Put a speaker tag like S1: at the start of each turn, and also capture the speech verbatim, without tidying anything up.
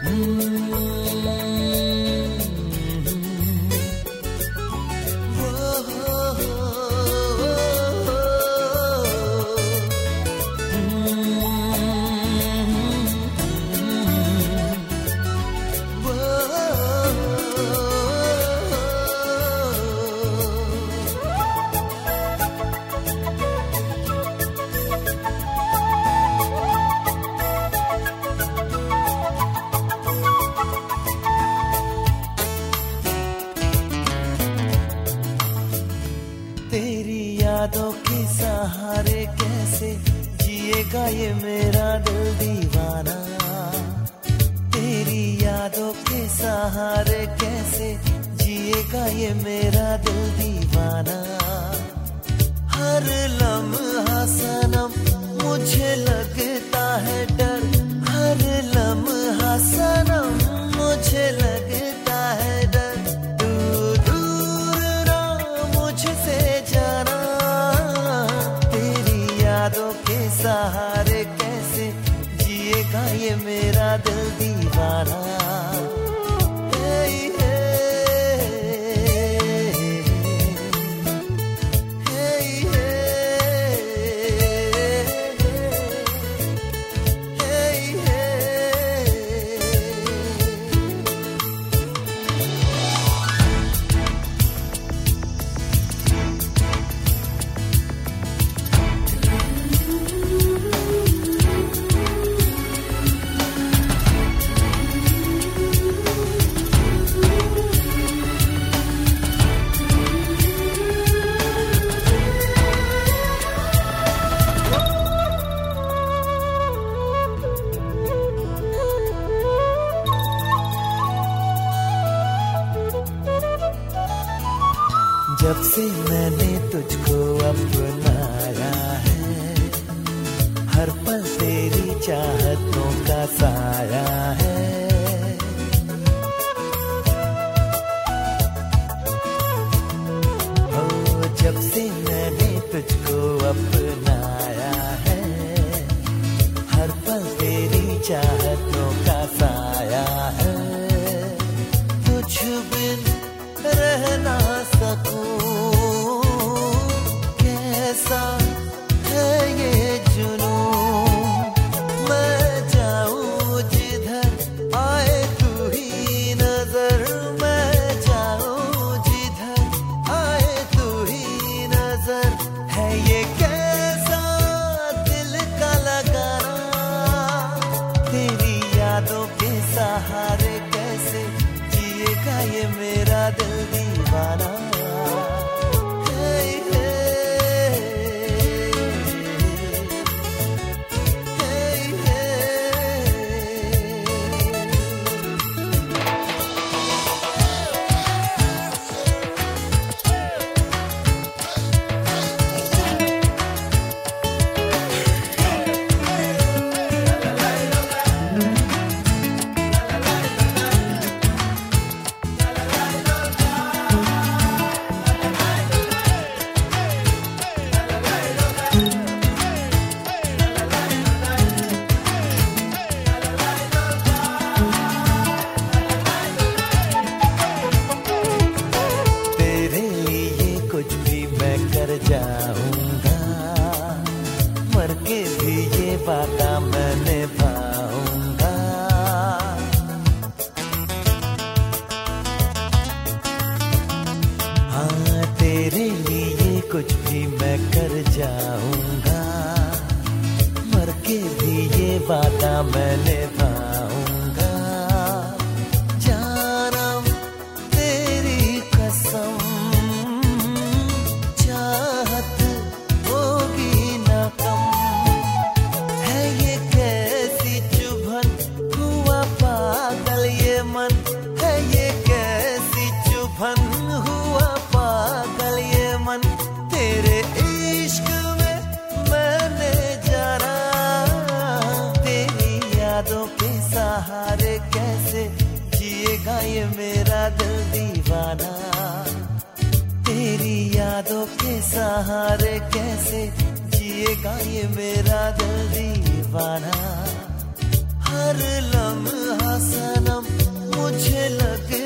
S1: तेरी यादों के सहारे कैसे जिएगा ये मेरा दिल दीवाना। तेरी यादों के सहारे कैसे जिएगा ये मेरा दिल दीवाना। हर लम्हा सनम मुझे लगता है डर, हर लम्हा सनम मुझे लगता है डर। तू दूर ना मुझसे जाना, तेरी यादों के सहारे कैसे जिएगा ये मेरा दिल दीवाना। जब से मैंने तुझको अपनाया है, हर पल तेरी चाहतों का साया है। ओ जब से मैंने तुझको अपनाया है, हर पल तेरी चाहतों का साया है। तुझ बिन रह ना सकूं, कैसा है ये जुनून। मैं जाऊं जिधर आए तू ही नजर, मैं जाऊं जिधर आए तू ही नजर। है ये कैसा दिल का लगाना, तेरी यादों के सहारे कैसे जिएगा ये मेरा दिल दीवाना। जाऊंगा मर के भी ये वादा मैं निभाऊंगा। हाँ तेरे लिए कुछ भी मैं कर जाऊंगा, मर के भी ये वादा मैं निभाऊंगा। जानम तेरी कसम सहारे कैसे जिएगा ये मेरा दिल दीवाना। तेरी यादों के सहारे कैसे जिएगा ये मेरा दिल दीवाना। हर लम्हा सनम मुझे लगे